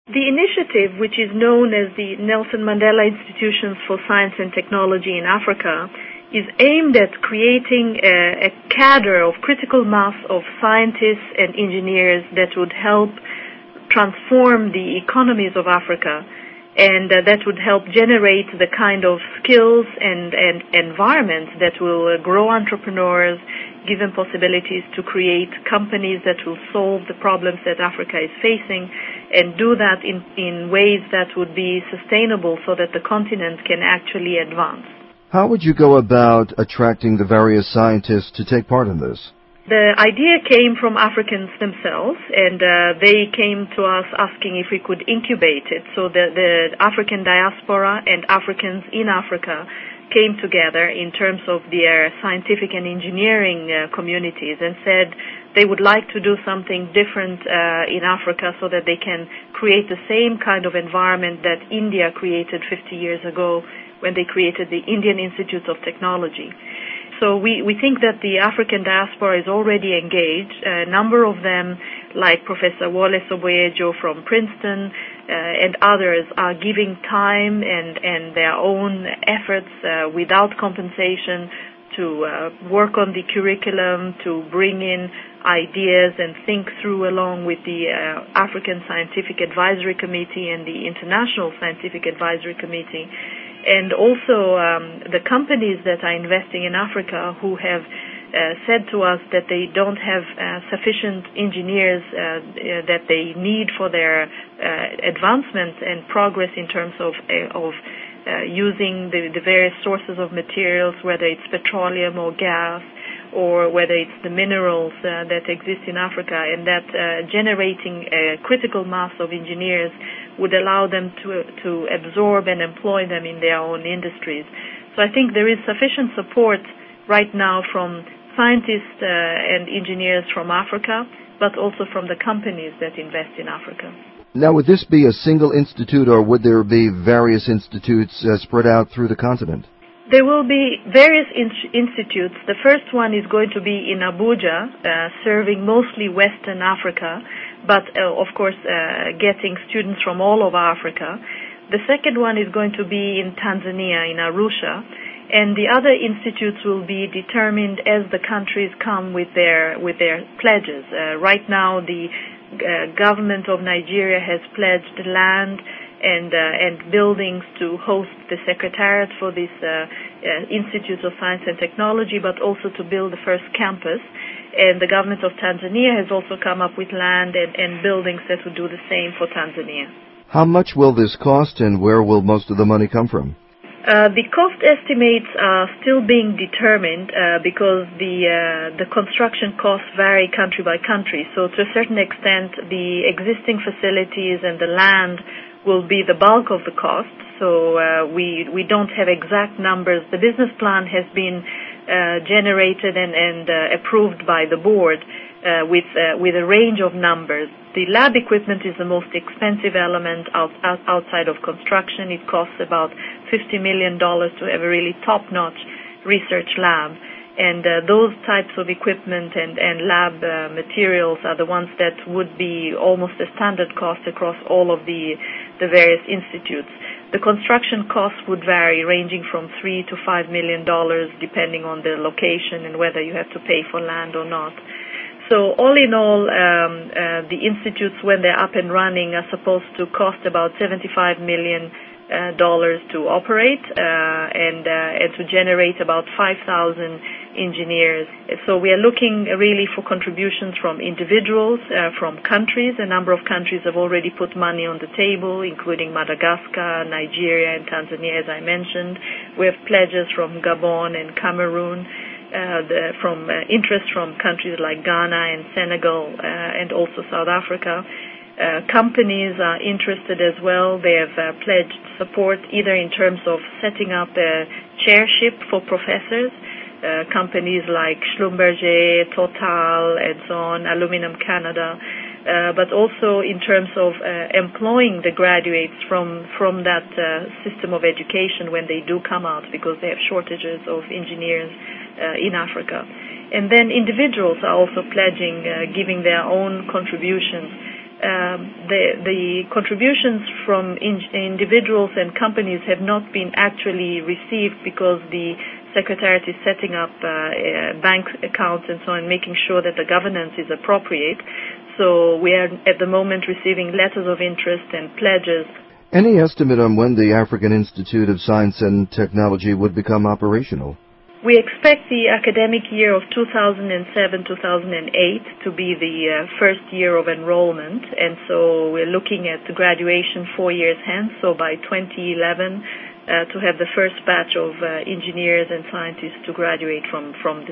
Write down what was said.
The initiative, which is known as the Nelson Mandela Institutions for Science and Technology in Africa, is aimed at creating a cadre of critical mass of scientists and engineers that would help transform the economies of Africa, and that would help generate the kind of skills and environments that will grow entrepreneurs, give them possibilities to create companies that will solve the problems that Africa is facing, and do that in ways that would be sustainable so that the continent can actually advance. How would you go about attracting the various scientists to take part in this? The idea came from Africans themselves, and they came to us asking if we could incubate it. So the African diaspora and Africans in Africa came together in terms of their scientific and engineering communities and said they would like to do something different in Africa so that they can create the same kind of environment that India created 50 years ago when they created the Indian Institutes of Technology. So we think that the African diaspora is already engaged. A number of them, like Professor Wole Soboyejo from Princeton and others, are giving time and their own efforts without compensation to work on the curriculum, to bring in ideas and think through along with the African Scientific Advisory Committee and the International Scientific Advisory Committee. And also the companies that are investing in Africa who have said to us that they don't have sufficient engineers that they need for their advancement and progress in terms of using the various sources of materials, whether it's petroleum or gas, or whether it's the minerals that exist in Africa, and that generating a critical mass of engineers would allow them to absorb and employ them in their own industries. So I think there is sufficient support right now from scientists and engineers from Africa, but also from the companies that invest in Africa. Now, would this be a single institute, or would there be various institutes spread out through the continent? There will be various institutes. The first one is going to be in Abuja, serving mostly Western Africa, but of course getting students from all over Africa. The second one is going to be in Tanzania, in Arusha, and the other institutes will be determined as the countries come with their pledges. Right now, the government of Nigeria has pledged land and buildings to host the secretariat for this Institute of Science and Technology, but also to build the first campus. And the government of Tanzania has also come up with land and buildings that would do the same for Tanzania. How much will this cost, and where will most of the money come from? The cost estimates are still being determined because the construction costs vary country by country. So to a certain extent, the existing facilities and the land will be the bulk of the cost. So we don't have exact numbers. The business plan has been generated and approved by the board with a range of numbers. The lab equipment is the most expensive element outside of construction. It costs about $50 million to have a really top-notch research lab. And those types of equipment and lab materials are the ones that would be almost a standard cost across all of the various institutes. The construction costs would vary, ranging from $3 to $5 million, depending on the location and whether you have to pay for land or not. So all in all, the institutes, when they're up and running, are supposed to cost about $75 million to operate and to generate about 5,000 engineers. So we are looking really for contributions from individuals, from countries. A number of countries have already put money on the table, including Madagascar, Nigeria, and Tanzania, as I mentioned. We have pledges from Gabon and Cameroon, from interest from countries like Ghana and Senegal, and also South Africa. Companies are interested as well. They have pledged support either in terms of setting up a chairship for professors, companies like Schlumberger, Total, and so on, Aluminum Canada, but also in terms of employing the graduates from that system of education when they do come out, because they have shortages of engineers in Africa. And then individuals are also pledging, giving their own contributions. the contributions from individuals and companies have not been actually received because the Secretariat is setting up bank accounts and so on, making sure that the governance is appropriate. So we are at the moment receiving letters of interest and pledges. Any estimate on when the African Institute of Science and Technology would become operational? We expect the academic year of 2007-2008 to be the first year of enrollment, and so we're looking at graduation 4 years hence, so by 2011 to have the first batch of engineers and scientists to graduate from